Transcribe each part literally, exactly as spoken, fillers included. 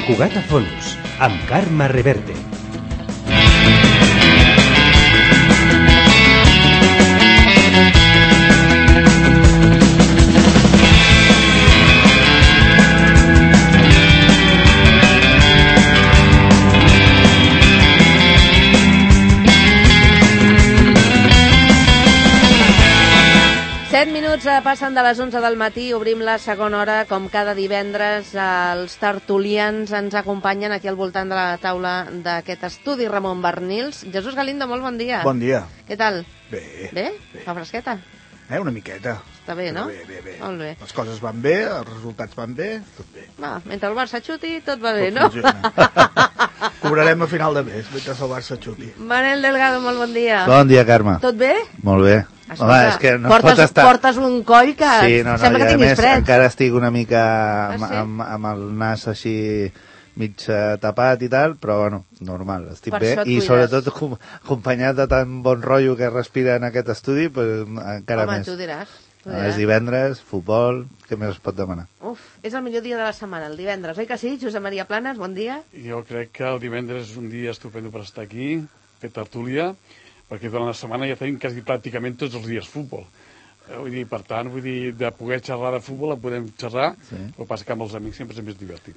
Sant Cugat a fons, amb Carme Reverte. set minuts passen de les onze del matí, obrim la segona hora, com cada divendres. Els tertulians ens acompanyen aquí al voltant de la taula d'aquest estudi Ramon Barnils. Jesús Galindo, molt bon dia. Bon dia. Què tal? Bé. Bé? Bé. Fa fresqueta? Eh, una miqueta. Està bé, no? Bé, bé, bé. Molt bé. Les coses van bé, els resultats van bé, tot bé. Va, mentre el Barça xuti, tot va bé, Tot no? funciona. Cobrarem a final de mes, mentre el Barça xuti. Manel Delgado, molt bon dia. Bon dia, Carme. Tot bé? Molt bé. Escolta, Home, és que no portes, pot estar... portes un coll que sí, no, no, sembla que i a tinguis més, fred. encara estic una mica amb, Ah, sí? amb, amb el nas així mig uh, tapat i tal, però bueno, normal, estic Per bé. això et I cuides. sobretot com, acompanyat de tan bon rotllo que respira en aquest estudi, pues, encara Home, més. tu diràs. Tu És diràs. divendres, futbol, què més es pot demanar? Uf, és el millor dia de la setmana, el divendres, oi que sí? Josep Maria Planes, bon dia. Jo crec que el divendres és un dia estupendo per estar aquí, fer tertúlia, perquè durant la setmana ja tenim quasi pràcticament tots els dies futbol. Eh, vull dir, per tant, vull dir, de poder xerrar de futbol en podem xerrar, Sí. el que passa que amb els amics sempre és més divertit.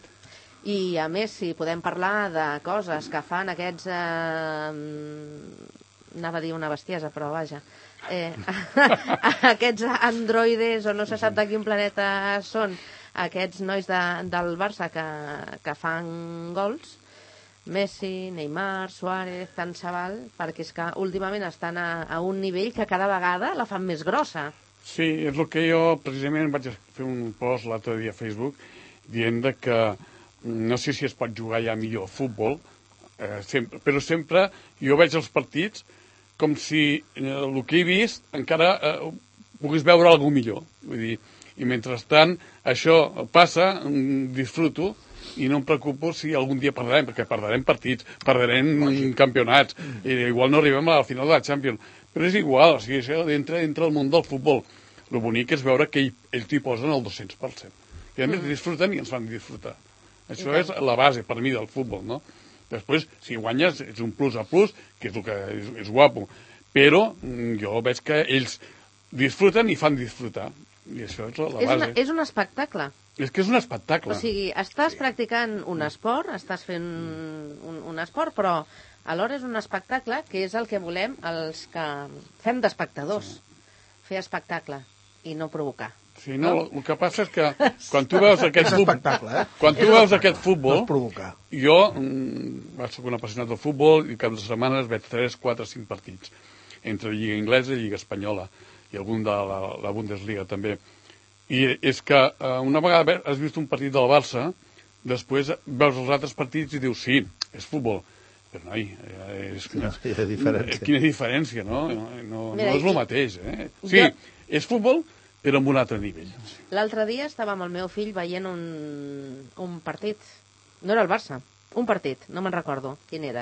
I, a més, si podem parlar de coses que fan aquests... Eh, anava a dir una bestiesa, però vaja. Eh, aquests androides, o no se sap de quin planeta són, aquests nois de, del Barça que, que fan gols, Messi, Neymar, Suárez, tant se val, perquè és que últimament estan a, a un nivell que cada vegada la fan més grossa. Sí, és el que jo precisament vaig fer un post l'altre dia a Facebook dient de que no sé si es pot jugar ja millor a futbol, eh, sempre, però sempre jo veig els partits com si eh, el que he vist encara eh, pogués veure alguna millor. Vull dir, i mentrestant això passa, mm, disfruto, i no em preocupo si algun dia perdrem, perquè perdrem partits, perdrem mm, campionats, i igual no arribem a la final de la Champions, però és igual, o sigui, això entra, entra al món del futbol. El bonic és veure que ell, ells hi posen el dos-cents per cent. I a més disfruten i ens fan disfrutar. Això és la base, per mi, del futbol, no? Després, si guanyes, és un plus a plus, que és el que és, és guapo. Però mm, jo veig que ells disfruten i fan disfrutar. I això és la, la És, base. una, és un espectacle. És que és un espectacle. O sigui, estàs sí. practicant un esport, estàs fent un, un esport, però alhora és un espectacle que és el que volem els que fem d'espectadors. Sí. Fer espectacle i no provocar. Sí, no, no, el que passa és que quan tu veus aquest És futbol, espectacle, eh? quan tu veus aquest futbol, No és provocar. jo mm, soc un apassionat del futbol i cap de setmanes veig tres, quatre, cinc partits entre Lliga Inglesa i Lliga Espanyola i algun de la, la Bundesliga també. I és que eh, una vegada has vist un partit del Barça, després veus els altres partits i dius, sí, és futbol. Però, noi, és, No, quina diferència. quina diferència, no? No, no, Mira, no és i- el mateix, eh? Sí, Jo- és futbol, però amb un altre nivell. L'altre dia estava amb el meu fill veient un, un partit. No era el Barça, un partit, no me'n recordo quin era.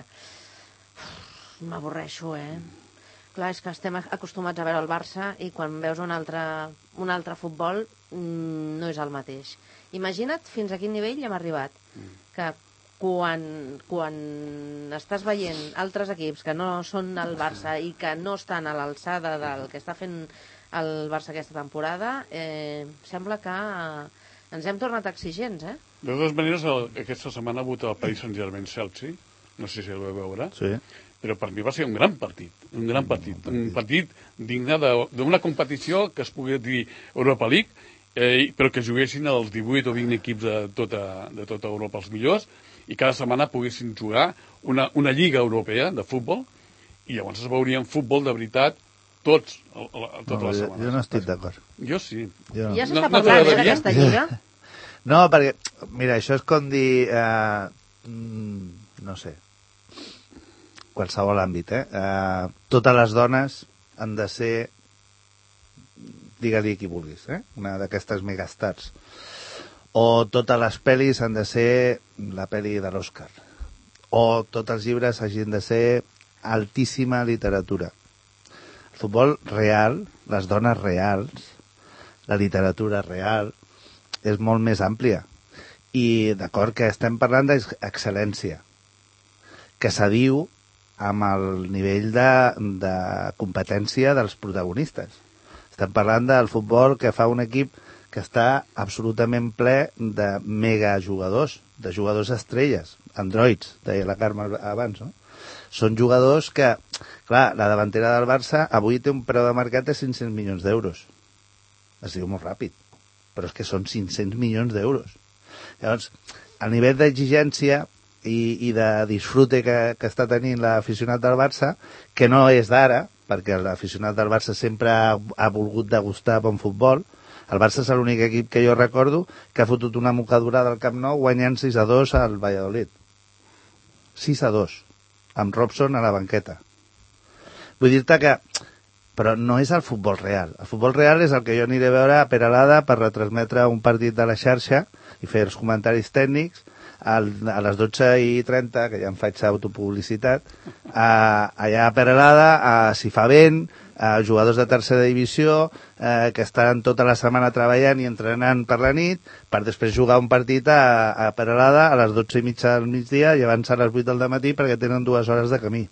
M'avorreixo, eh? Clar, és que estem acostumats a veure el Barça i quan veus un altre, un altre futbol mm, no és el mateix. Imagina't fins a quin nivell hem arribat. Que quan, quan estàs veient altres equips que no són el Barça i que no estan a l'alçada del que està fent el Barça aquesta temporada, eh, sembla que eh, ens hem tornat exigents, eh? De totes maneres, el, aquesta setmana ha hagut el Paris Saint-Germain-Chelsea, no sé si el vau veure, Sí. però per mi va ser un gran partit, un gran partit, un partit digne de- d'una competició que es pugui dir Europa League, eh, però que juguessin els divuit o vint equips de tota, de tota Europa, els millors, i cada setmana poguessin jugar una, una lliga europea de futbol, i llavors es veurien futbol de veritat tots, el, el, tota No, la jo, setmana. jo no estic d'acord. Jo sí. Jo no. Ja s'està No- no parlant, eh, t'agradaria? d'aquesta lliga. No, perquè, mira, això és com dir, eh, mm, no sé, qualsevol àmbit, eh? eh? Totes les dones han de ser, digue-li qui vulguis, eh? Una d'aquestes megastars. O totes les pel·lis han de ser la pel·li de l'Oscar. O tots els llibres hagin de ser altíssima literatura. El futbol real, les dones reals, la literatura real, és molt més àmplia. I d'acord que estem parlant d'excel·lència, que s'adiu amb el nivell de, de competència dels protagonistes. Estem parlant del futbol que fa un equip que està absolutament ple de mega jugadors, de jugadors estrelles, androids, deia la Carme abans, no? Són jugadors que, clar, la davantera del Barça avui té un preu de mercat de cinc-cents milions d'euros. Es diu molt ràpid, però és que són cinc-cents milions d'euros. Llavors, el nivell d'exigència i, i de disfrute que, que està tenint l'aficionat del Barça, que no és d'ara, perquè l'aficionat del Barça sempre ha, ha volgut degustar bon futbol. El Barça és l'únic equip que jo recordo que ha fotut una mocadura del Camp Nou guanyant sis a dos al Valladolid. sis a dos, amb Robson a la banqueta. Vull dir-te que... Però no és el futbol real. El futbol real és el que jo aniré a veure a Peralada per retransmetre un partit de la xarxa i fer els comentaris tècnics al, a les dotze i trenta, que ja em faig autopublicitat, a, allà a Peralada, a, si fa vent, a jugadors de tercera divisió eh, que estan tota la setmana treballant i entrenant per la nit, per després jugar un partit a, a Peralada a les dotze i mitja del migdia, llevant-se a les vuit del matí perquè tenen dues hores de camí.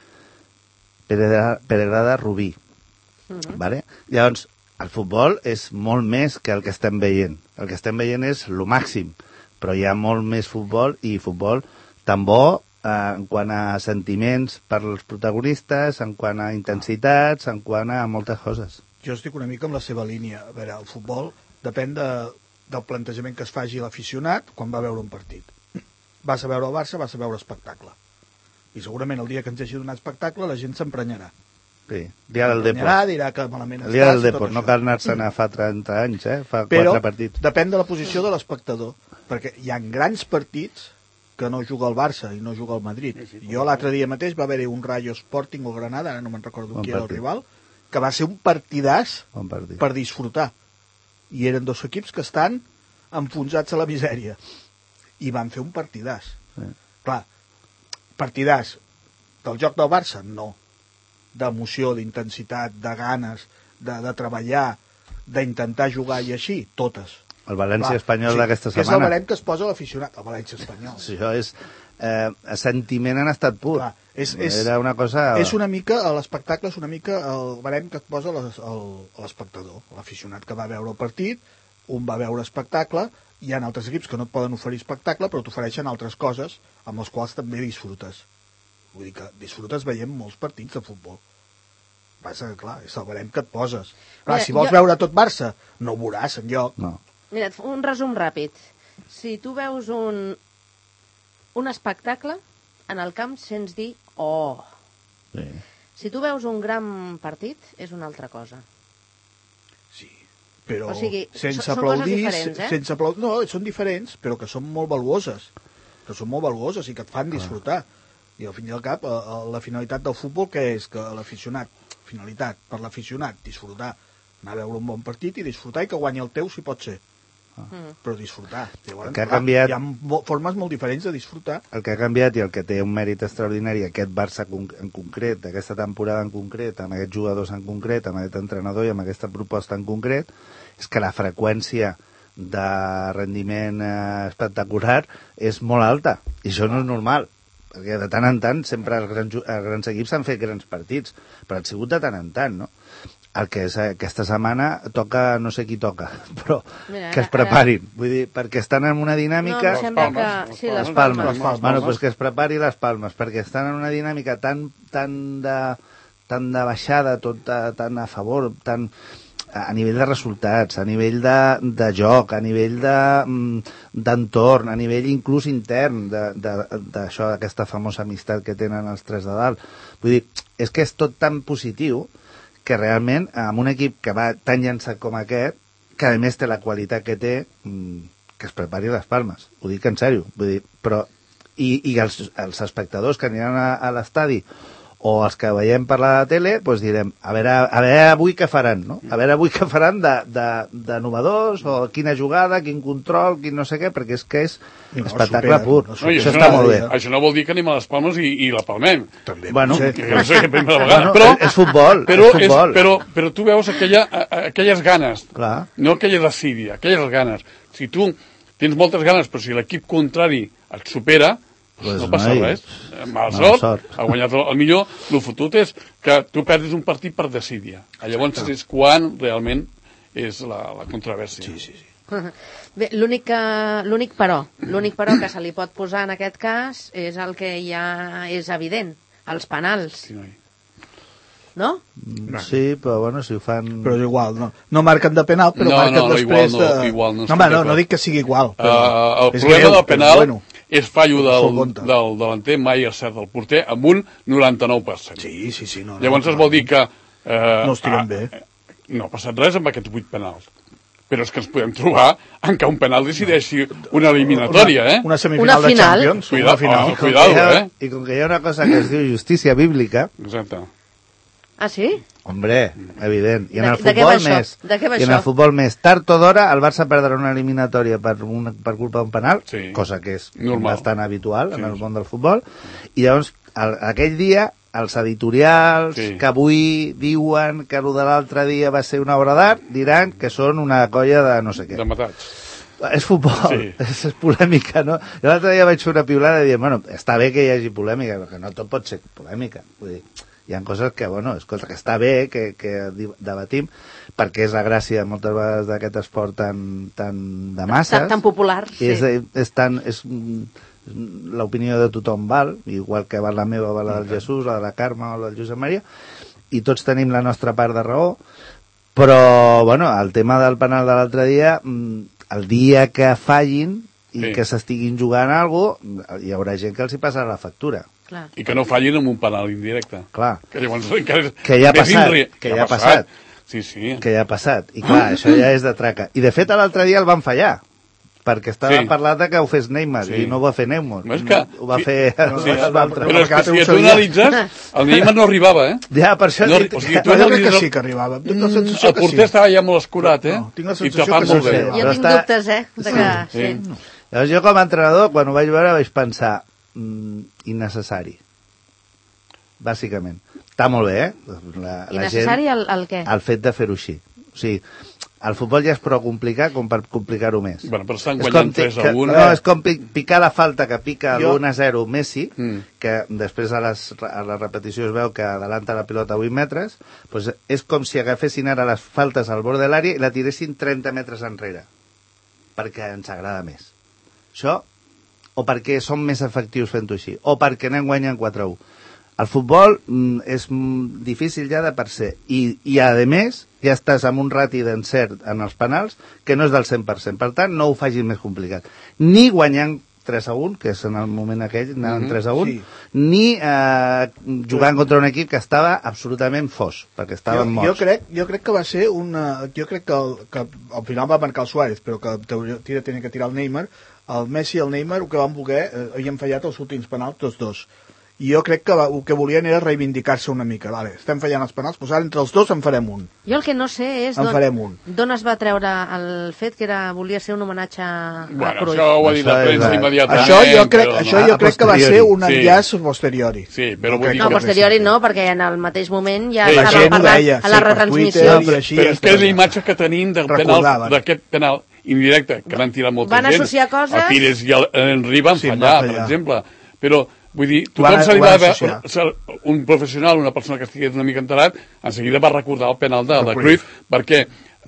Peralada Rubí. Uh-huh. Vale? Llavors, el futbol és molt més que el que estem veient. El que estem veient és lo màxim, però hi ha molt més futbol, i futbol tan bo eh, en quant a sentiments per als protagonistes, en quant a intensitats, en quant a moltes coses. Jo estic una mica amb la seva línia. A veure, el futbol depèn de, del plantejament que es faci l'aficionat quan va veure un partit. Vas a veure el Barça, vas a veure espectacle. I segurament el dia que ens hagi donat espectacle la gent s'emprenyarà. Sí, dia del Depor. Dirà que malament el dia del Depor, no cal anar-se'n a fa trenta anys, eh? Fa Però quatre partits. Depèn de la posició de l'espectador, perquè hi ha grans partits que no juga el Barça i no juga el Madrid. Jo l'altre dia mateix va haver-hi un Rayo Sporting o Granada, ara no me'n recordo bon qui era el rival, que va ser un partidàs bon partit. Per disfrutar. I eren dos equips que estan enfonsats a la misèria. I van fer un partidàs. Sí. Clar, partidàs del joc del Barça? No. D'emoció, d'intensitat, de ganes, de, de treballar, d'intentar jugar i així, totes. El València Clar, Espanyol sí, d'aquesta setmana. És el barem que es posa l'aficionat, el València Espanyol. Sí, això és eh, sentiment en estat pur. Clar, és, és, Era una cosa... És una mica, l'espectacle és una mica el barem que es posa l'espectador, l'aficionat que va veure el partit, un va veure espectacle, hi ha altres equips que no et poden oferir espectacle, però t'ofereixen altres coses amb les quals també disfrutes. Vull dir que disfrutes veient molts partits de futbol. Passa que, clar, és el barem que et poses. Clar, Mira, si vols jo... veure tot Barça, no ho veuràs enlloc. No. Mira, un resum ràpid. Si tu veus un, un espectacle, en el camp sents dir oh. Sí. Si tu veus un gran partit, és una altra cosa. Sí, però o sigui, sense són aplaudir... diferents, eh? sense aplaudir, no, són diferents, però que són molt valuoses. Que són molt valuoses i que et fan disfrutar. Ah. I al fin i al cap, la finalitat del futbol, què és? Que l'aficionat, finalitat per l'aficionat, disfrutar, anar a veure un bon partit i disfrutar i que guanyi el teu si pot ser. Ah. Però disfrutar. Llavors, que ha canviat... Hi ha formes molt diferents de disfrutar. El que ha canviat i el que té un mèrit extraordinari, aquest Barça en concret, aquesta temporada en concret, amb aquests jugadors en concret, amb aquest entrenador i amb aquesta proposta en concret, és que la freqüència de rendiment eh, espectacular és molt alta. I això no és normal. Perquè de tant en tant sempre els grans, els grans equips han fet grans partits, però han sigut de tant en tant, no? El que és aquesta setmana toca, no sé qui toca, però Mira, que es preparin, ara... vull dir, perquè estan en una dinàmica... No, em sembla que... Sí, les, les palmes. palmes. Les palmes. Bueno, doncs que es prepari les palmes, perquè estan en una dinàmica tan, tan, de, tan de baixada, tot tan a favor, tan... a nivell de resultats, a nivell de, de joc, a nivell d'entorn, de, a nivell inclús intern d'això, d'aquesta famosa amistat que tenen els tres de dalt. Vull dir, és que és tot tan positiu que realment, amb un equip que va tan llançat com aquest, que a més té la qualitat que té, que es prepari les palmes. Ho dic en sèrio. Vull dir, però, i, i els, els espectadors que aniran a, a l'estadi o els que veiem per la tele, doncs direm, a veure, a veure avui què faran, no? A veure avui què faran de, de, de novedors, o quina jugada, quin control, quin no sé què, perquè és que és no, espectacle supera, pur. No, no, això està no, molt bé. Això no vol dir que anem a les Palmes i, i la palmem. També, bueno, sí. que, que no sé, primera vegada. Bueno, però, és futbol, però, és futbol. És, però, però tu veus aquella, aquelles ganes, clar. No aquella desídia, aquelles ganes. Si tu tens moltes ganes, però si l'equip contrari et supera, pues no passa noi, res. Mal mala sort, sort. ha guanyat el, el millor. El fotut és que tu perdis un partit per desídia. Llavors és quan realment és la, la controvèrsia. Sí, sí, sí. Bé, l'únic que- l'únic però, l'únic però que se li pot posar en aquest cas és el que ja és evident, els penals, Sí, noi. no? Sí, però bueno, si ho fan... Però és igual, no, no marquen de penal, però No, marquen no, no, després igual no, de... igual no no, estic home, no, d'acord. no dic que sigui igual. Però Uh, el és problema greu, del penal però, bueno. és fallo Això del, compta. del delanter, mai és cert del porter, amb un noranta-nou per cent. Sí, sí, sí. No, no, Llavors no, es vol dir que... Eh, No els tiren bé. eh, No ha passat res amb aquests vuit penals. Però és que ens podem trobar en què un penal decideixi una eliminatòria, eh? Una semifinal Una de final. Champions. Cuidado, una final. oh, cuidado, I com que hi ha- eh? I com que hi ha una cosa que es diu justícia bíblica, Exacte. Ah, sí? hombre, evident. I en De- el de què va futbol això? més, De què va i en això? el futbol més tard o d'hora, el Barça perdrà una eliminatòria per, una, per culpa d'un penal, Sí. cosa que és Normal. bastant habitual Sí, en el sí. món del futbol, i llavors el, aquell dia els editorials Sí. que avui diuen que el de l'altre dia va ser una obra d'art, diran que són una colla de no sé què. De matats. És futbol, Sí. és, és polèmica, no? Jo l'altre dia vaig fer una piulada dient, bueno, està bé que hi hagi polèmica, perquè no tot pot ser polèmica. Vull dir, hi ha coses que, bueno, escolta, que està bé que, que di- debatim, perquè és la gràcia moltes vegades d'aquest esport tan, tan de masses. Tan, tan popular, I sí. és, és tan... És, mm, l'opinió de tothom val, igual que val la meva, val la del Jesús, la de la Carme o la del Josep Maria, i tots tenim la nostra part de raó, però, bueno, el tema del penal de l'altre dia, mm, el dia que fallin i Sí. que s'estiguin jugant alguna cosa, hi haurà gent que els hi passarà la factura. Clar. I que no fallin amb un penal indirecte. Clar, Que llavors encara és Que ja ha més passat, inri- que ja ha passat. Sí, sí. que ja ha passat. I clar, això ja és de traca. I de fet, l'altre dia el van fallar, perquè estava Sí. parlat de que ho fes Neymar, Sí. i no ho va fer Neymar. No, és que- Ho va sí. fer Sí. l'altre. Però és que si ho tu sabia. analitzes, el Neymar no arribava, eh? Ja, per això... No, he dit- o sigui, tu Jo crec que analitzes- sí que arribava. Tinc la Mm, sensació el que porter sí. estava ja molt escurat, eh? No, tinc la I sensació tapant que sí molt que bé. sí. Jo Però tinc està- dubtes, eh? De que, Sí. sí. Llavors jo com a entrenador, quan ho vaig veure, vaig pensar mm, innecessari. Bàsicament. Està molt bé, eh? La, I necessari el, el què? el fet de fer-ho així. O sigui, el futbol ja és prou complicat com per complicar-ho més. Bueno, però estan És guanyant com tres a que- un. No, és com pi- picar la falta que pica Jo- l'u a zero Messi, Mm. que després a, les, a la repetició es veu que adelanta la pilota a vuit metres, doncs és com si agafessin ara les faltes al bord de l'àrea i la tiressin trenta metres enrere, perquè ens agrada més. Això, o perquè som més efectius fent-ho així, o perquè anem guanyant quatre a u. El futbol mm, és mm, difícil ja de per ser, i, i a més ja estàs amb un rati d'encert en els penals que no és del cent per cent, per tant no ho facis més complicat, ni guanyant tres a un, que és en el moment aquell anàvem Mhm, tres a un, sí. ni eh, jugant contra un equip que estava absolutament fos, perquè Jo, estaven morts. jo, crec, jo crec que va ser una... Jo crec que, el, que al final va marcar el Suárez, però que en teoria tira, tenia que tirar el Neymar. El Messi i el Neymar, el que van voler, eh, havien fallat els últims penals, tots dos. I jo crec que va, el que volien era reivindicar-se una mica. Vale, estem fallant els penals, doncs ara entre els dos en farem un. Jo el que no sé és En farem un. d'on es va treure el fet que era, volia ser un homenatge a Bueno, Cruyff. això ho ha dit la Això és premsa la- immediatament. Això jo crec, però això no. jo a crec que va posteriori. ser un Sí. enllaç posteriori. Sí, però vull crec dir No, que- posteriori no, perquè en el mateix moment ja Sí, la estava gent ho parlant deia, a sí, la per retransmissió. Twitter, per així, Però ja és que és està. la imatge que tenim del penal, Recordaven. d'aquest penal indirecte, que l'han tirat molta Van gent. associar coses- El Pires i el Henry van Sí, van fallar, per fallar. exemple. Però, vull dir, Ho van- tothom se li ho van va haver... associar. se- Un professional, una persona que estigués una mica enterat, en seguida va recordar el penal de, El de Cruyff. Cruyff, perquè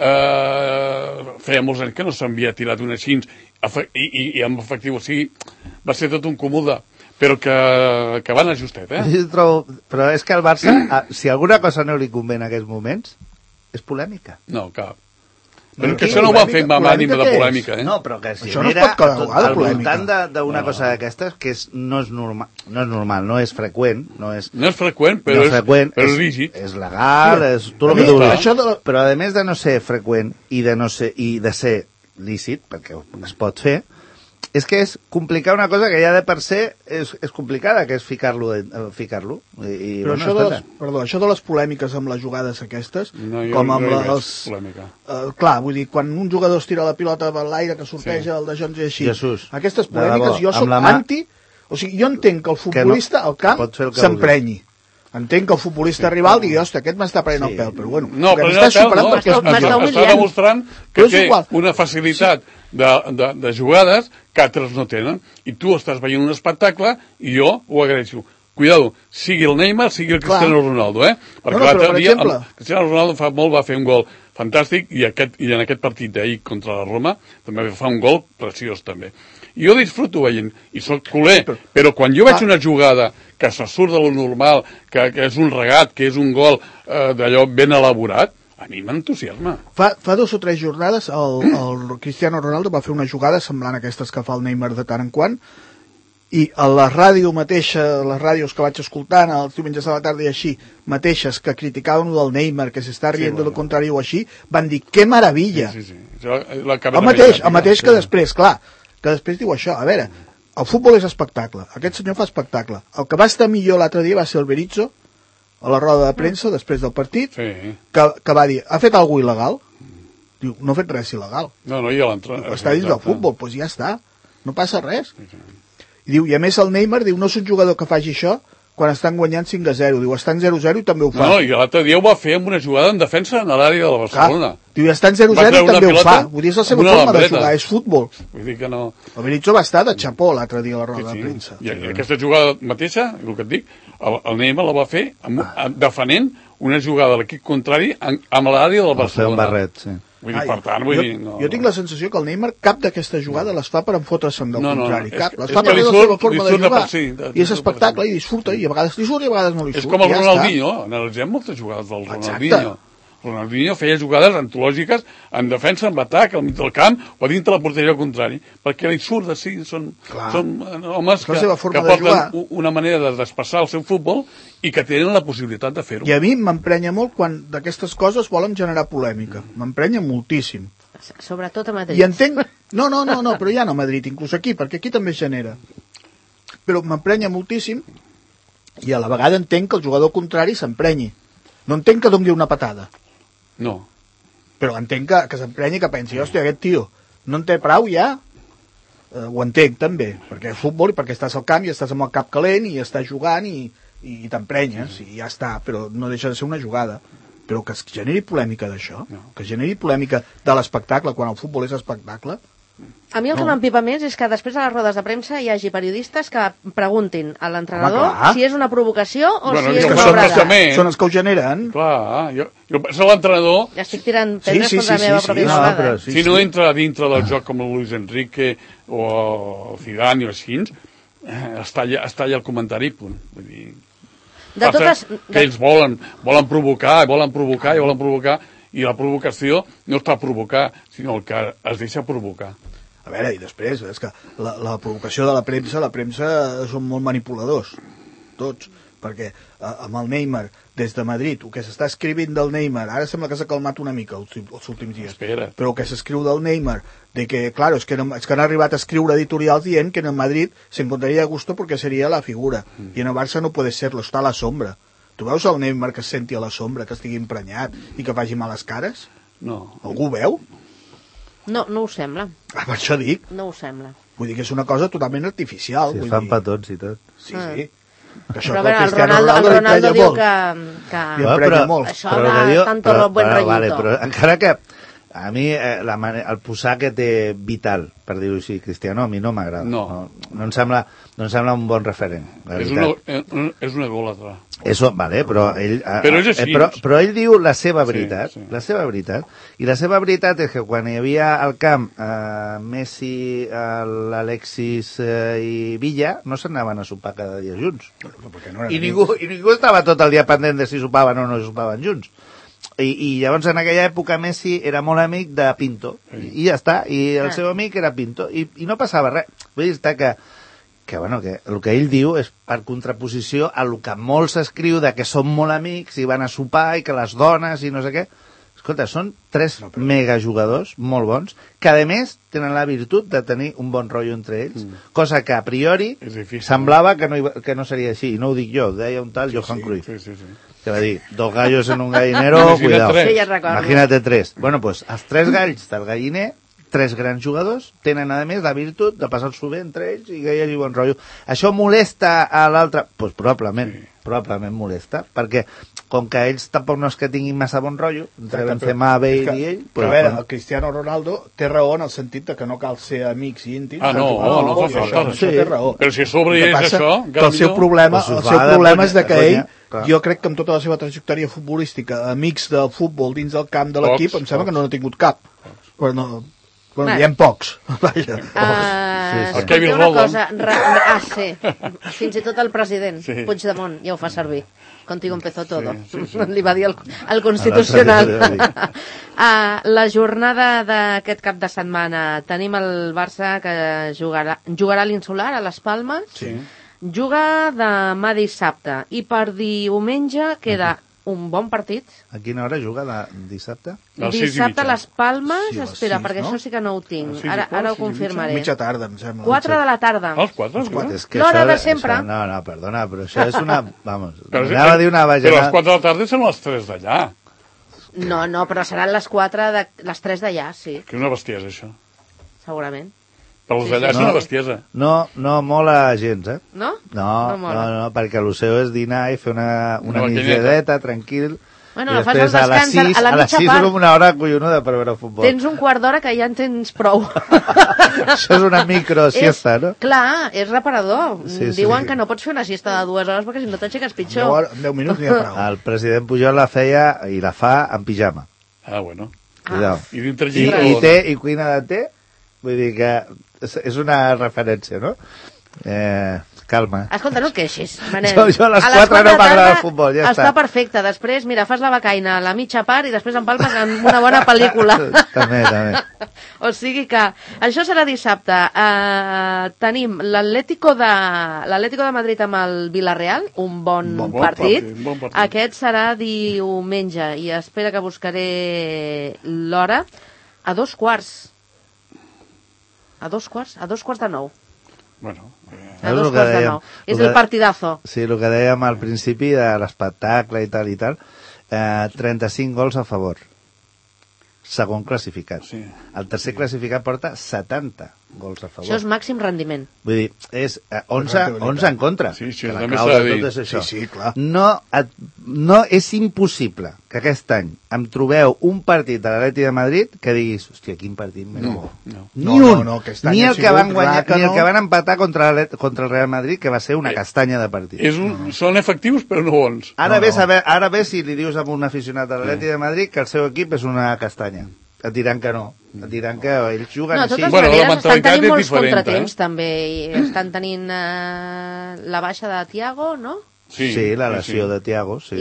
eh, feia molts anys que no s'havia tirat un així, efe- i, i, i amb efectiu, o sigui, va ser tot un comú de... Però que, que van a justet, eh? Jo trobo, però és que el Barça, a, si alguna cosa no li convé en aquests moments, és polèmica. No, cap. Però Però que què? això no ho van fer Polèmica- amb ànim de polèmica què és? polèmica, eh? No, però que es Això no es genera pot cada tot- vegada al polèmica. voltant de- d'una No. cosa d'aquestes que és, no, és normal, no és normal, no és freqüent, no és, No és freqüent, però, no és, freqüent, però és és, rígid. és legal, Sí. és tot A el que mi, tu vulguis. això de la- Però a més de no ser freqüent i de, no ser, i de ser lícit, perquè es pot fer, és que és complicar una cosa que ja de per ser és, és complicada, que és ficar-lo. eh, ficar-lo. I, i, Però bueno, això, de les, escolta, perdó, això de les polèmiques amb les jugades aquestes, No, jo com amb no hi la, veig els... polèmica. Uh, clar, vull dir, quan un jugador es tira la pilota per l'aire, que sorteja Sí. el de Jones i així, Jesús, aquestes de debò, polèmiques, jo amb soc la mà- anti... O sigui, jo entenc que el Que no- futbolista al camp pot fer el que s'emprenyi. Entenc que el futbolista rival digui, hòstia, aquest m'està prenent el pèl, però bueno, No, que però m'està no, superant no, perquè és m'està millor. humillant. està demostrant Però que és té igual. una facilitat de, de, de jugades que altres no tenen. I tu estàs veient un espectacle i jo ho agraeixo. Cuidado, sigui el Neymar, sigui el Cristiano Clar. Ronaldo, eh? Perquè No, no, l'altre però, per dia exemple- el Cristiano Ronaldo fa molt va fer un gol fantàstic i, aquest, i en aquest partit d'ahir contra la Roma també fa un gol preciós també. I jo disfruto veient, i soc culer, però- però quan jo veig Ah. una jugada que se surt de lo normal, que, que és un regat, que és un gol eh, d'allò ben elaborat, a mi m'entusiasma. Fa, fa dos o tres jornades el, el Cristiano Ronaldo va fer una jugada semblant a aquestes que fa el Neymar de tant en quant, i a la ràdio mateixa, les ràdios que vaig escoltant els diumenges de la tarda i així, mateixes que criticaven el del Neymar, que s'està rient Sí, de lo bueno. contrari o així, van dir, que meravella! Sí, sí, sí. La, la El mateix, el mateix que després, clar, que després diu això, a veure, el futbol és espectacle, aquest senyor fa espectacle. El que va estar millor l'altre dia va ser el Berizzo, a la roda de premsa, després del partit, Sí. que, que va dir, ha fet alguna il·legal? Diu, no ha fet res il·legal. No, no, i a l'entrenador. Està dins del futbol, doncs ja està, no passa res. I diu, i a més el Neymar diu, no és un jugador que faci això quan estan guanyant cinc a zero. Diu, estan zero a zero i també ho fa. No, no, i l'altre dia ho va fer amb una jugada en defensa en l'àrea de la Barcelona. Clar. Diu, i estan zero a Va zero treure i també una ho fa. pilota Vull dir, és la amb seva una forma de lambreta. jugar, és futbol. Vull dir que no... El Berizzo va estar de xapó l'altre dia a la roda de premsa. I, i aquesta jugada mateixa, el que et dic, el, el Neymar la va fer amb, amb, defenent una jugada de l'equip contrari en, amb l'àrea del El seu Barcelona. barret, sí. Vull dir, Ai, per tant, vull jo, dir... No, jo tinc la sensació que el Neymar cap d'aquesta jugada les fa per enfotre'se'n del No, no, contrari. és Cap. que- Les és fa que per li la surt- seva forma li de surt de jugar. per si, de- I és li surt per espectacle si. i disfruta, i a vegades li surt i a vegades no li surt. És com el i ja Ronaldinho, analitzem moltes jugades del Exacte. Ronaldinho. Ronaldinho feia jugades antològiques en defensa, en atac, al mig del camp o dintre la porteria contrari, perquè li surt de si, són, Clar. són eh, homes És que, la seva forma que de porten jugar. u- una manera de despassar el seu futbol i que tenen la possibilitat de fer-ho. I a mi m'emprenya molt quan d'aquestes coses volen generar polèmica. M'emprenya moltíssim. Sobretot a Madrid. I entenc... No, no, no, no, però ja no a Madrid, inclús aquí, perquè aquí també es genera. Però m'emprenya moltíssim i a la vegada entenc que el jugador contrari s'emprenyi. No entenc que doni una patada, No. però entenc que, que s'emprenyi i que pensi, hòstia, aquest tio no en té prou ja. Eh, ho entenc també, perquè és futbol i perquè estàs al camp i estàs amb el cap calent i estàs jugant i, i, i t'emprenyes i ja està, però no deixa de ser una jugada. Però que es generi polèmica d'això, No. que es generi polèmica de l'espectacle quan el futbol és espectacle. A mi el que No. m'empipa més és que després a les rodes de premsa hi hagi periodistes que preguntin a Home, l'entrenador clar. si és una provocació o Bueno, si és és que una això obra passa d'art. més. Són els que ho generen. Clar, jo, jo penso l'entrenador, Ja estic tirant Sí, pedres sí, contra sí, la meva sí, pròpia sí. No, jugada. però eh? sí, si no entra dintre del joc com el Luis Enrique o el Zidane o així, eh, està, allà, està allà el comentari, punt. Vull dir, De passa totes... que ells volen, volen provocar, volen provocar i volen provocar, i la provocació no està a provocar, sinó el que es deixa provocar. A veure, i després, és que la, la provocació de la premsa, la premsa són molt manipuladors, tots, perquè eh, amb el Neymar, des de Madrid, el que s'està escrivint del Neymar, ara sembla que s'ha calmat una mica els, els últims dies, Espera. però el que s'escriu del Neymar, de que, claro, es que, no, es que han arribat a escriure editorials dient que en el Madrid se encontraría a gusto porque sería la figura, mm. i en el Barça no puede serlo, està a la sombra. Tu veus el Neymar que es senti a la sombra, que estigui emprenyat i que faci males cares? No. Algú ho veu? No, no ho sembla. Ah, per això dic. No ho sembla. Vull dir que és una cosa totalment artificial. Si vull es fan dir. petons i tot. Sí, Ah. sí. Que això Però a que veure, el Cristiano Ronaldo, el li Ronaldo emprenya diu molt. que... que... Li emprenya molt. Això però de que diu- tanto però, buen però, rollito. vale, però encara que a mi eh, la mane- el posar que té Vital, per dir-ho així, Cristiano, a mi no m'agrada. No. no. No em sembla, no em sembla un bon referent. La És veritat. una, eh, un- és una ególatra. Eso, vale, però ell, eh, Però és així. eh, però, però ell diu la seva Sí, veritat, sí. la seva veritat, i la seva veritat és que quan hi havia al camp eh, Messi, eh, l'Alexis eh, i Villa, no s'anaven a sopar cada dia junts. Perquè no eren I amics. ningú, I ningú estava tot el dia pendent de si sopaven o no sopaven junts. I, i llavors en aquella època Messi era molt amic de Pinto, i, i ja està, i el Ah. seu amic era Pinto, i, i no passava res. Vull dir, està que que, bueno, que el que ell diu és per contraposició a el que molt s'escriu de que són molt amics i van a sopar i que les dones i no sé què. Escolta, són tres No, però- megajugadors molt bons que, a més, tenen la virtut de tenir un bon rotllo entre ells, Mm. cosa que a priori És difícil. semblava que no, hi va- que no seria així, i no ho dic jo, ho deia un tal Johan sí, Cruyff, Sí, sí, sí. que va dir, dos gallos en un gallinero, Imagina't cuidado. tres. Sí, ja recordo. Imagínate tres. Bueno, pues els tres galls del galliner tres grans jugadors tenen, a més, la virtut de passar-s'ho bé entre ells i que hi hagi bon rotllo. Això molesta a l'altre? Doncs pues probablement, sí. probablement molesta, perquè com que ells tampoc no és que tinguin massa bon rotllo, entre Benzema, Bale i ell... Però a veure, el Cristiano Ronaldo té raó en el sentit de que no cal ser amics i íntims. Ah, no, no, no fa falta. Això té raó. Però si a sobre hi és això... Que el seu problema, el seu problema és de que ell, jo crec que amb tota la seva trajectòria futbolística, amics del futbol dins del camp de l'equip, em sembla que no n'ha tingut cap. Però no... Bueno, hi ha pocs. Vaja. Uh, sí, sí. Una cosa, ra, ah, sí. Fins i tot el president, sí. Puigdemont, ja ho fa servir. Contigo empezó todo. Sí, sí, sí. Li va dir el, el Constitucional. uh, la jornada d'aquest cap de setmana. Tenim el Barça que jugarà, jugarà a l'Insular, a les Palmes. Sí. Juga demà dissabte. I per diumenge queda... un bon partit. A quina hora juga de dissabte? Dissabte a les Palmes, sí, espera, sis, perquè no? Això sí que no ho tinc. Sí, ara, ara ho confirmaré. Mitja tarda, em sembla. quatre de la tarda. Els quatre? L'hora de sempre. Això, no, no, perdona, però això és una... Vamos, anava a dir una bajanada. Però les quatre de la tarda són les tres d'allà. No, no, però seran les quatre de... les tres d'allà, sí. Que una bestiesa, això. Segurament. Per els d'allà sí, sí. És una bestiesa. No, no mola gens, eh? No? No, no, no, no perquè el seu és dinar i fer una, una no, migradeta, tranquil. Bueno, i després a les sis, a, la a les sis és una hora collonuda per veure futbol. Tens un quart d'hora que ja en tens prou. Això és una micro siesta, no? Clar, és reparador. Sí, sí, Diuen sí. que no pots fer una siesta de dues hores perquè si no t'aixeques pitjor. En deu minuts n'hi ha prou. El president Pujol la feia i la fa en pijama. Ah, bueno. Ah. I dintre I, i, té, i cuina de té, vull dir que és, és una referència, no? Eh, calma. Escolta, no et queixis, Manel. Jo, jo a les quatre no m'agrada el futbol, ja està. Està perfecte. Després, mira, fas la becaina a la mitja part i després empalmes amb una bona pel·lícula. També, també. O sigui que això serà dissabte. Uh, tenim l'Atlético de l'Atlético de Madrid amb el Villarreal, un bon, bon, partit. Bon partit, bon partit. Aquest serà diumenge i espera que buscaré l'hora a dos quarts. A dos quarts? A dos quarts de nou. Bueno, eh... a dos quarts de nou. És el partidazo. Sí, el que dèiem al principi de l'espectacle i tal i tal, eh, trenta-cinc gols a favor. Segon classificat. Sí. El tercer sí. classificat porta setanta gols a favor. Això és màxim rendiment. Vull dir, és eh, onze, onze en contra. Sí, sí, que la clau de tot és això. Sí, sí, clar. No, et, no és impossible que aquest any em trobeu un partit de l'Atleti de Madrid que diguis, hòstia, quin partit més no, bo. No. Ni no, un. No, no, ni el que van guanyar, ni el que van empatar contra, contra el Real Madrid, que va ser una castanya de partit. És un, no. Són efectius però no bons. Ara, no, ve, no. Saber, ara ve si li dius a un aficionat de l'Atleti de Madrid que el seu equip és una castanya. Et diran que no. Et diran que ells juguen no, així. No, bueno, maneres, estan tenint molts diferent, contratemps, eh? també. I estan tenint uh, la baixa de Thiago, no? Sí, sí la lesió sí, sí. de Thiago, sí.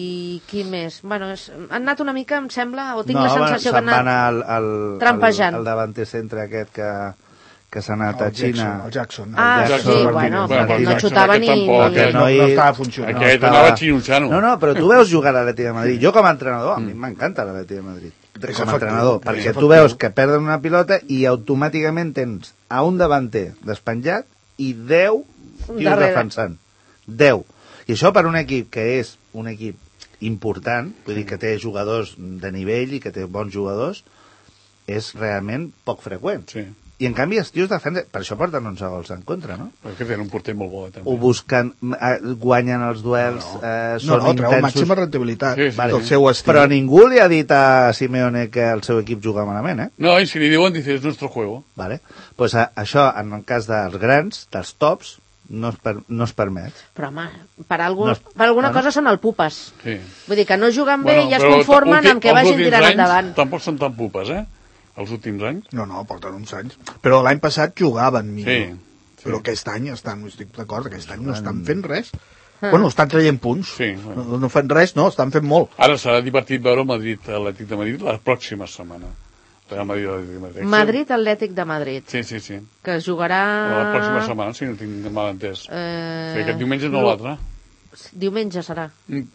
I qui més? Bueno, és, han anat una mica, em sembla, o tinc no, la sensació que han anat al, al, trampejant. El, el davanter centre aquest que, que s'ha anat a Xina. El Jackson. Ah, el Jackson, sí, Martínez. bueno, bueno perquè no Jackson, xutava ni... Tampoc, aquest no, no estava funcionant. Aquest no, anava xinutxano. No, no, però tu veus jugar a l'Atleti de Madrid. Jo com a entrenador, a mi m'encanta l'Atleti de Madrid. Com a entrenador, perquè tu veus que perden una pilota i automàticament tens a un davanter despenjat i deu tios defensant. deu. I això per un equip que és un equip important, vull dir que té jugadors de nivell i que té bons jugadors, és realment poc freqüent. Sí. I en canvi els tios defensen, per això porten onze gols en contra, no? Perquè tenen un porter molt bo, també. Ho busquen, guanyen els duels, no, no. Eh, són no, no, treu intensos. màxima rendibilitat sí, sí, vale. Del sí. seu estil. Però ningú li ha dit a Simeone que el seu equip juga malament, eh? No, i si li diuen, dice, és nostre juego. Vale. Pues a, això, en el cas dels grans, dels tops, no es, per, no es permet. Però, home, per, algú, no es, per alguna bueno. cosa són el pupes. Sí. Vull dir que no juguen bé bueno, i es conformen amb que vagin tirant anys, endavant. Tampoc són tan pupes, eh? Els últims anys. No, no, porten uns anys. Però l'any passat jugaven millor. Sí, sí. Però aquest any estan, estic d'acord, aquest any no estan fent res. Ah. Bueno, estan traient punts. Sí, bueno. no, no fan res, no, estan fent molt. Ara serà divertit veure Madrid, l'Atlètic de Madrid, la pròxima setmana. Real Madrid, Atlètic de Madrid. Madrid, Atlètic de Madrid. Sí, sí, sí. Que es jugarà... La pròxima setmana, si no tinc mal entès. Eh... Sí, aquest diumenge no, no. l'altre. Diumenge serà.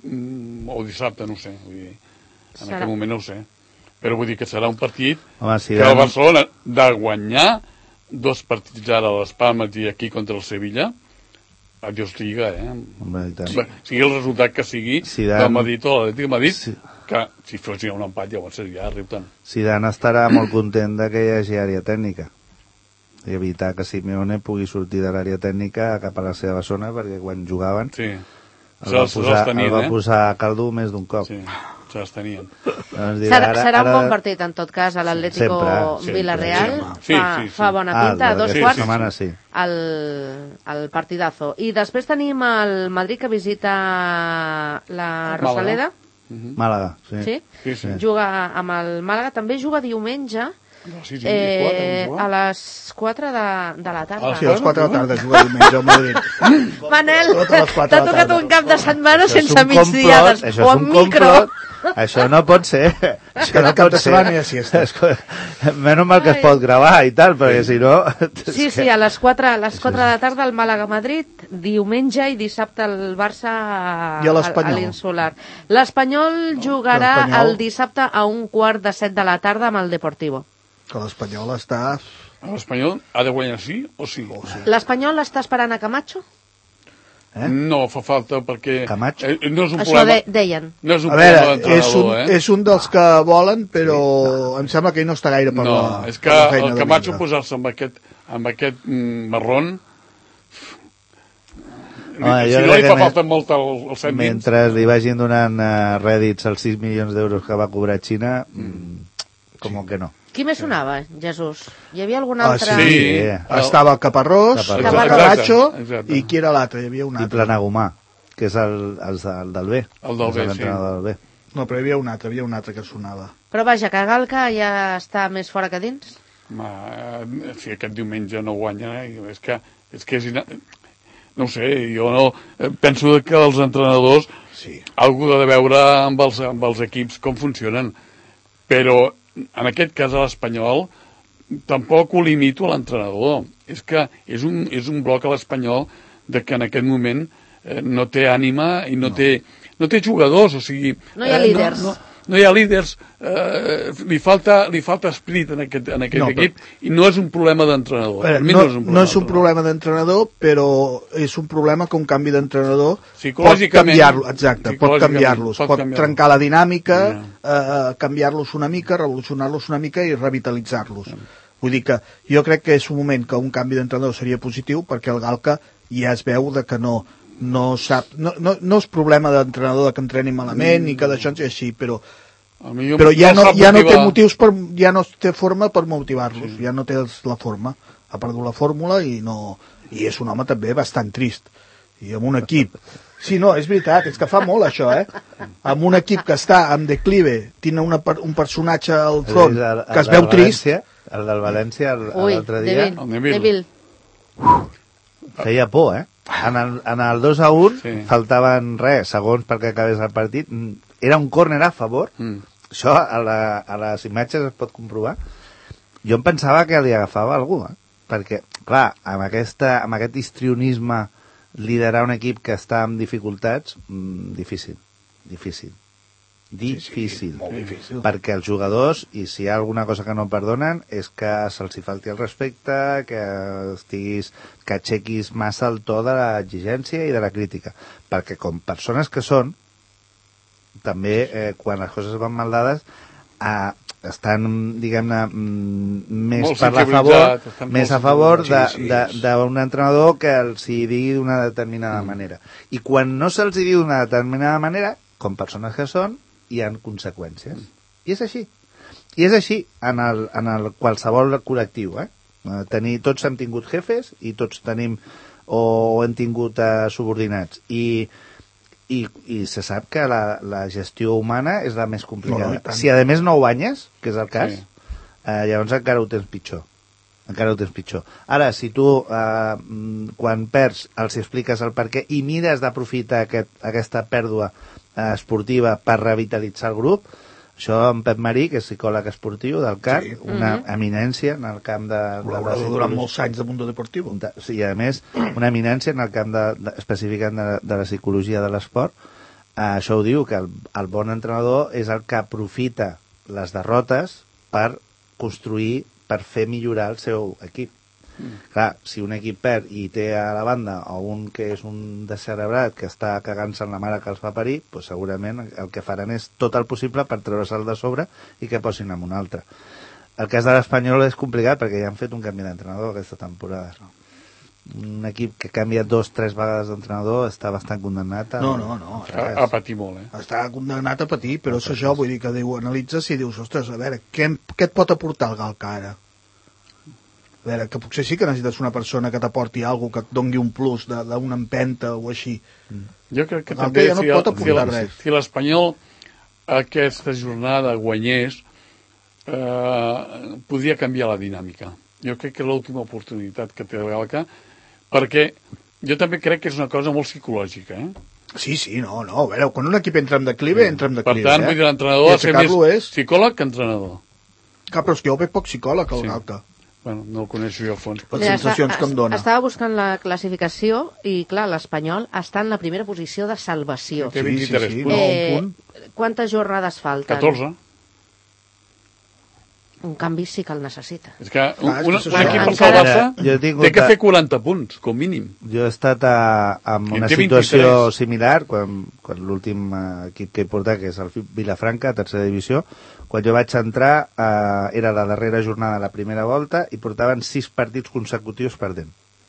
Mm, o dissabte, no ho sé. Vull dir, en serà. aquest moment no ho sé. Però vull dir que serà un partit Home, si que el Barcelona, de guanyar dos partits ara a les Palmes i aquí contra el Sevilla, Adiós Lliga, eh? Home, i tant. Bé, sigui el resultat que sigui Zidane- del Madrid o l'Atlètic de Madrid, Sí. que si fos un empat llavors seria Riuten. Zidane estarà molt content de que hi hagi àrea tècnica i evitar que Simeone pugui sortir de l'àrea tècnica cap a la seva zona, perquè quan jugaven Sí. el va Se les posar, tenien, el va eh? posar a caldo més d'un cop. Sí, se les tenien. Llavors dirà, Serà, ara- serà un ara- bon partit, en tot cas, a l'Atlético Sempre, sempre, Villarreal. sempre. Sí, fa, sí, sí. fa bona Ah, pinta, el dos d'aquesta quarts, setmana sí. el, el partidazo. I després tenim el Madrid que visita la Rosaleda. Màlaga, sí. Sí? Sí, sí. Juga amb el Màlaga. També juga diumenge Sí, sí, eh, quatre, a les quatre de, de la tarda. A les Sí, a les quatre de la tarda juga diumenge al Madrid. Manel, Totes les quatre t'ha de la tocat tarda. un cap de setmana Això és sense un migdiades complot, això o és amb un micro. complot. Això no pot ser. Això Cada no cap pot de ser. setmana hi ha siesta. Escolta, Menys mal que es Ai. pot gravar i tal, perquè si no... Sí, sí, a les quatre, a les quatre de la tarda el Màlaga-Madrid, diumenge i dissabte el Barça I a l'Espanyol? a l'Insular. L'Espanyol jugarà l'Espanyol- el dissabte a un quart de set de la tarda amb el Deportivo. Que l'Espanyol està... L'Espanyol ha de guanyar sí o sí? Oh, sí. L'Espanyol està esperant a Camacho? Eh? No fa falta perquè... Camacho? Eh, no és un Això problema... de, deien. No és un A problema veure, és un, d'entrenador, eh? és un dels que volen, però em sembla que ell no està gaire per No, la, és que per la feina el de Camacho vendre. posar-se amb aquest, amb aquest mm, marrón... Home, si jo no crec li que fa me- falta molt el, el cèntims... Mentre li vagin donant uh, rèdits als sis milions d'euros que va cobrar Xina, mm, com que no. Qui més sonava, Jesús? Hi havia algun Ah, altre... sí. Sí. Estava el Caparrós, Caparrós. el Caparrós. Camacho, Exacte, exacte. i qui era l'altre? Hi havia un I altre. Planagumà, que és el, el, el del B. El del És B, l'entrenador del B. No, però hi havia un altre, hi havia un altre que sonava. Però vaja, que Galca ja està més fora que dins? Ma, eh, si aquest diumenge no guanya, eh? és que és, que és ina... no ho sé, jo no eh, penso que els entrenadors Sí. algú ha de veure amb els, amb els equips com funcionen, però en aquest cas a l'Espanyol tampoc ho limito a l'entrenador, és que és un, és un bloc a l'Espanyol de que en aquest moment eh, no té ànima i no, no. té no té jugadors, o sigui... No hi ha eh, líders. No, no, no hi ha líders, eh, li, falta, li falta esprit en aquest, en aquest No, no, equip, i no és un problema d'entrenador. A veure, Per mi no, no és un no és un d'entrenador. problema d'entrenador, però és un problema que un canvi d'entrenador pot Psicològicament- canviar-lo, exacte, pot psicològicament canviar-los, pot pot, canviar-los. trencar la dinàmica, Ja. eh, canviar-los una mica, revolucionar-los una mica i revitalitzar-los. Vull dir que jo crec que és un moment que un canvi d'entrenador seria positiu, perquè el Galca ja es veu de que no no sap, no, no, no és problema d'entrenador de que entreni malament mm. ni que d'això és així, però A mi jo però ja no, sap ja no té motivar. motius per, ja no té forma per motivar-los, sí. ja no té els- la forma, ha perdut la fórmula i no i és un home també bastant trist i amb un equip sí, no, és veritat, és que fa molt això, eh amb un equip que està en declive tiene una, per- un personatge al front El- el que es del veu trist València, el del València el- Ui, l'altre dia Neville, El Neville. Neville. feia por, eh? En el, en el dos a un Sí. faltaven res, segons perquè acabés el partit. Mm, Era un córner a favor. Mm. Això a, la, a les imatges es pot comprovar. Jo em pensava que li agafava algú, eh? Perquè, clar, amb, aquesta, amb aquest histrionisme liderar un equip que està amb dificultats, mm, difícil, difícil. Difícil. molt difícil. Perquè els jugadors, i si hi ha alguna cosa que no perdonen, és que se'ls hi falti el respecte, que estiguis, que aixequis massa el to de l'exigència i de la crítica. Perquè com persones que són, també eh, quan les coses van mal dades, eh, estan, diguem-ne, mm, més Molt per la favor, sensibilitzats, estan més molt a favor de- sensibilitzats, sí, de- sí. d'un entrenador que els hi digui d'una determinada mm. manera. I quan no se'ls hi diu d'una determinada manera, com persones que són, hi ha conseqüències. I és així. I és així en, el, en el qualsevol col·lectiu. Eh? Eh, Tenir, tots hem tingut jefes i tots tenim o hem tingut eh, subordinats. I, i, I se sap que la, la gestió humana és la més complicada. No, no, i tant. Si a més no ho banyes, que és el cas, Sí. eh, llavors encara ho tens pitjor. Encara ho tens pitjor. Ara, si tu, eh, mm, quan perds, els expliques el per què i mires d'aprofitar aquest, aquesta pèrdua eh, esportiva per revitalitzar el grup, això en Pep Marí, que és psicòleg esportiu del C A R, Sí. una Mhm. eminència en el camp de, de la col·laborador durant psicologia. molts anys de Mundo Deportivo. De, sí, a més, una eminència en el camp de, de, específicament de, de la psicologia de l'esport. Eh, això ho diu, que el, el bon entrenador és el que aprofita les derrotes per construir, per fer millorar el seu equip. Mm. Clar, si un equip perd i té a la banda o un que és un descerebrat que està cagant-se en la mare que els fa parir, pues segurament el que faran és tot el possible per treure-se'l de sobre i que posin amb un altre. El cas de l'Espanyol és complicat perquè ja han fet un canvi d'entrenador aquesta temporada. Un equip que canvia dos, tres vegades d'entrenador està bastant condemnat a... No, no, no. A, a patir molt, eh? Està condemnat a patir, però és això, vull dir que diu, analitzes i dius, ostres, a veure, què, què et pot aportar el Galca ara? A veure, que potser sí que necessites una persona que t'aporti alguna cosa, que et dongui un plus d'una empenta o així. Jo crec que El també Galca ja no si, et pot el, aportar si, res. si l'Espanyol aquesta jornada guanyés, eh, podria canviar la dinàmica. Jo crec que és l'última oportunitat que té el Galca, perquè jo també crec que és una cosa molt psicològica, eh? Sí, sí, no, no, a veure, quan un equip entra en declive, entra en Per declive, tant, eh? vull dir, l'entrenador I ha de ser aixecar-lo més és... psicòleg que entrenador. Clar, però és que jo veig poc psicòleg, el Sí. Galca. Bueno, no el coneixo jo a fons. Les sensacions que em dona. Estava buscant la classificació i, clar, l'Espanyol està en la primera posició de salvació. Té Sí, vint-i-tres sí, sí. punts. No, Eh, un quantes jornades falten? catorze. Un canvi sí que el necessita. És que un, Clar, és que un, és un això. equip per Encara- salvar-se Jo he tingut té que a- fer quaranta punts, com mínim. Jo he estat a, en I una té situació vint-i-tres. similar quan, quan l'últim eh, equip que he portat, que és el Vilafranca, tercera divisió, quan jo vaig entrar eh, era la darrera jornada de la primera volta i portaven sis partits consecutius perdent,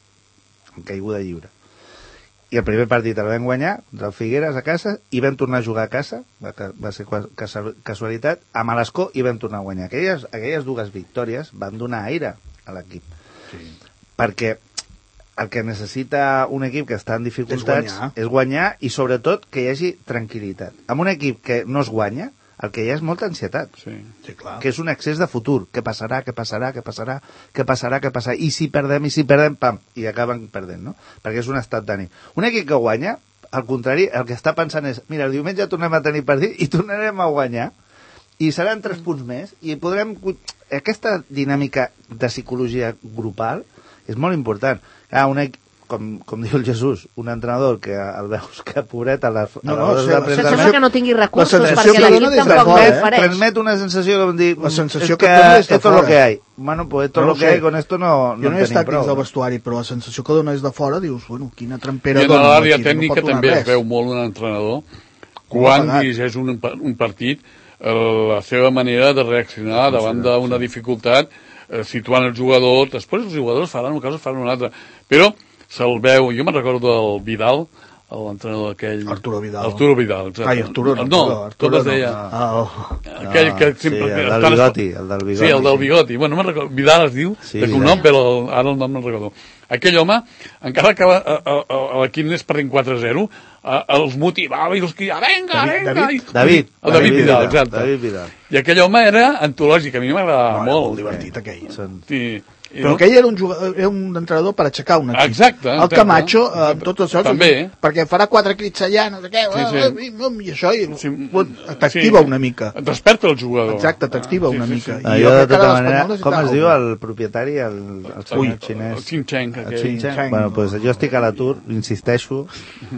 en caiguda lliure. I el primer partit el vam guanyar del Figueres a casa i vam tornar a jugar a casa, va, va ser casualitat, amb l'Escó i vam tornar a guanyar. Aquelles, aquelles dues victòries van donar aire a l'equip. Sí. Perquè el que necessita un equip que està en dificultats És guanyar. és guanyar i sobretot que hi hagi tranquil·litat. Amb un equip que no es guanya, el que hi ha és molta ansietat, Sí. Sí, clar. que és un excés de futur. Què passarà, què passarà, què passarà, què passarà, què passarà, i si perdem, i si perdem, pam, i acaben perdent, no? Perquè és un estat d'ànim. Un equip que guanya, al contrari, el que està pensant és, mira, el diumenge tornem a tenir partit i tornarem a guanyar, i seran tres punts més, i podrem... Aquesta dinàmica de psicologia grupal és molt important. Ah, un equip, com, com diu el Jesús, un entrenador que el veus que, pobret, a les No, a no, les sí, de la premsa Sembla sensació- que no tingui recursos la sensació perquè que l'equip dona des de tampoc fora, no eh? ofereix. transmet una sensació com dir, La sensació es que que, et dona des de esto es lo fora. que hay. Bueno, pues esto es No lo ho que sé. hay, con esto no, Jo no no en he estat tenim dins del prou. vestuari, però la sensació que dona des de fora, dius, bueno, quina trampera I en dona. l'àrea l'equip, no tècnica pot donar també es res. veu molt un entrenador quan pagat. dirigeix un, un partit, eh, la seva manera de reaccionar davant d'una dificultat, eh, situant el jugador, després els jugadors faran una cosa, faran una altra, però se'l veu, jo me'n recordo del Vidal, l'entrenador aquell... Arturo Vidal. Arturo Vidal, exacte. Ai, Arturo no. no, Arturo, com es no. deia? Ah, oh. Aquell que sempre... Sí, el del estava- bigoti, el del bigoti. Sí, el del bigoti. Bueno, no me'n recordo. Vidal es diu, Sí, de Vidal. cognom, però ara el nom no me'n recordo. Aquell home, encara que a- a- a- a l'equip n'és perdent quatre a zero, a- els motivava i els cridava, venga, David- venga! David? I- David. El David Vidal, exacte. David Vidal. I aquell home era antològic, a mi m'agradava No, era molt molt. divertit, aquell. Són... Sí. I Però no- aquell era un, jugador, era un entrenador per aixecar un equip. Exacte, El exacte. Camacho, eh, amb tots això, També. perquè farà quatre crits allà, no sé què, Sí, sí. eh, eh, i això i, Sí, t'activa sí. una mica. Et desperta el jugador. Exacte, t'activa Ah, sí, una sí, mica. sí. I Ah, jo jo, de crec que tota ara manera, l'Espanyol com es necessitava diu algú. el propietari, el, el senyor Ui, xinès? el Xincheng, El aquell. Xincheng. Bueno, pues jo estic a l'atur, insisteixo,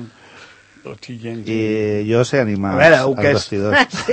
El Xincheng. i jo sé animar A veure, els, el els que és- vestidors. Sí.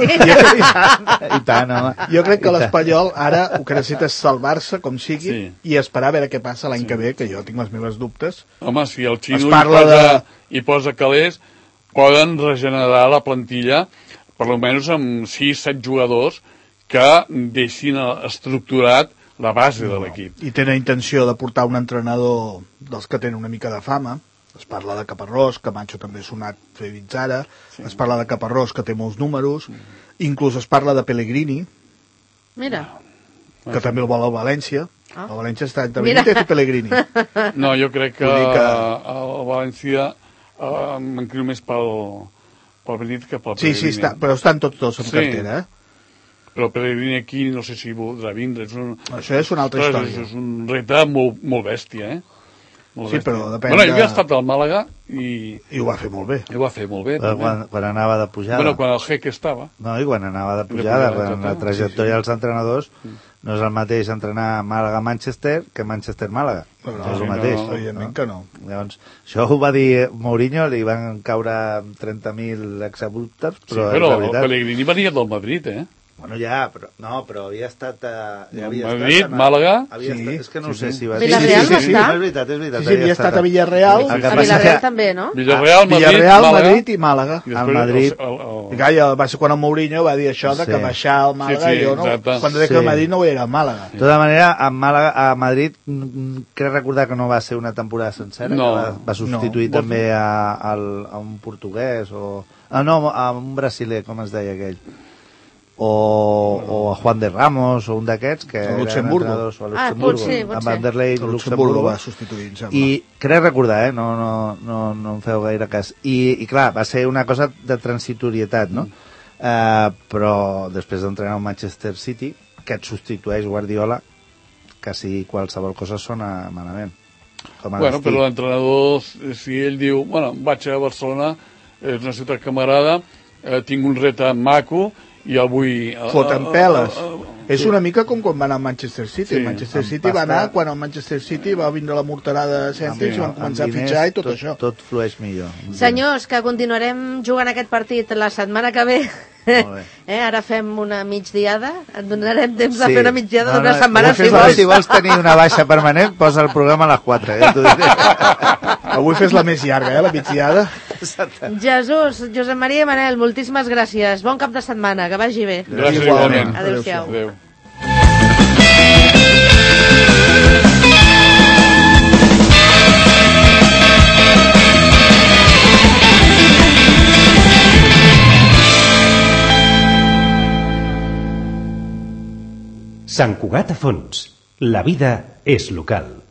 I tant, home. Jo crec que I tant. l'Espanyol ara el que necessita és salvar-se com sigui Sí. i esperar a veure què passa l'any que ve, que jo tinc les meves dubtes. Home, si el xino Es hi parla posa, hi posa calés, poden regenerar la plantilla, per almenys amb sis set jugadors que deixin estructurat la base de l'equip. I tenen intenció de portar un entrenador dels que tenen una mica de fama. Es parla de Caparrós, Camacho també ha sonat fins ara, sí. Es parla de Caparrós, que té molts números, mm. Inclús es parla de Pellegrini, Mira, que també el vol al València. Ah. El València està entre Mira. Benítez i Pellegrini. No, jo crec que, Vull dir que- el València eh, m'encrio més pel, pel Benítez que pel Sí, Pellegrini. sí, està, però estan tots dos en Sí. cartera, eh? Però Pellegrini aquí no sé si voldrà vindre. És un, Això és una altra ostres, història. És un repte molt, molt bèstia, eh? Molt Sí, bèstia. però depèn Bueno, de- jo he estat al Màlaga i, I ho va fer molt bé. i ho va fer molt bé. Però també. quan, quan anava de pujada. Bueno, quan el Jeque estava. No, i quan anava de pujada, pujada, quan la exacte. trajectòria Sí, sí. dels entrenadors no és el mateix entrenar Màlaga-Manchester que Manchester-Màlaga. No, No, no, és el sí, mateix. no, evidentment que no. Llavors, això ho va dir Mourinho, li van caure trenta mil exabruptes, Sí, però, però és el veritat. Pellegrini venia del Madrid, eh? Bueno, ja, però, no, però havia estat... A, ja havia Madrid, estat a, Màlaga... Havia Sí, estat, és que no sí, ho sé sí. si va... Villarreal no està? És veritat, és veritat. Sí, sí, havia estat a Villarreal, El que A passa Villarreal que- també, no? Villarreal, Madrid, Villarreal, Màlaga... Madrid i Màlaga. I després Al Madrid. El, el, el... I clar, va ser quan el Mourinho va dir això de que Sí. baixar al Màlaga, Sí, sí, jo no, exacte. quan deia Sí. que el Madrid no ho era al Màlaga. De tota manera, a, Màlaga, a Madrid mm, crec recordar que no va ser una temporada sencera, No. que va, va substituir No. també a, a, a un portuguès o... Ah, no, a un brasiler, com es deia aquell. O, o a Juan de Ramos, o un d'aquests, que A eren Luxemburgo. entrenadors, o a Ah, Luxemburgo, potser, potser. a Vanderlei, El Luxemburgo Luxemburgo. va substituir, em sembla. I crec recordar, eh? no, no, no, no em feu gaire cas. I, I clar, va ser una cosa de transitorietat, no? Uh, però després d'entrenar al Manchester City, que et substitueix Guardiola, quasi qualsevol cosa sona malament. Com a Bueno, destí. però l'entrenador, si ell diu, bueno, vaig a Barcelona, és una ciutat que m'agrada, eh, tinc un repte maco, i el vull... Foten peles. eh, eh, És una mica com quan va anar al Manchester City. Sí, El Manchester amb City va pasta. anar quan el Manchester City va vindre la morterada de cèntims i van Amb començar a diners, fitxar i tot, tot això. Tot flueix millor. Senyors, que continuarem jugant aquest partit la setmana que ve. Molt bé. Eh, ara fem una migdiada. Et donarem temps de Sí. fer una migdiada No, d'una no, setmana, avui si fes la- vols. Si vols tenir una baixa permanent, posa el programa a les quatre. Ja t'ho diré. Avui fes la més llarga, eh, la migdiada. Jesús, Josep Maria i Manel, moltíssimes gràcies. Bon cap de setmana, que vagi bé. Gràcies Igualment. igualment. Adéu-siau. Adéu. Sant Cugat a Fons. La vida és local.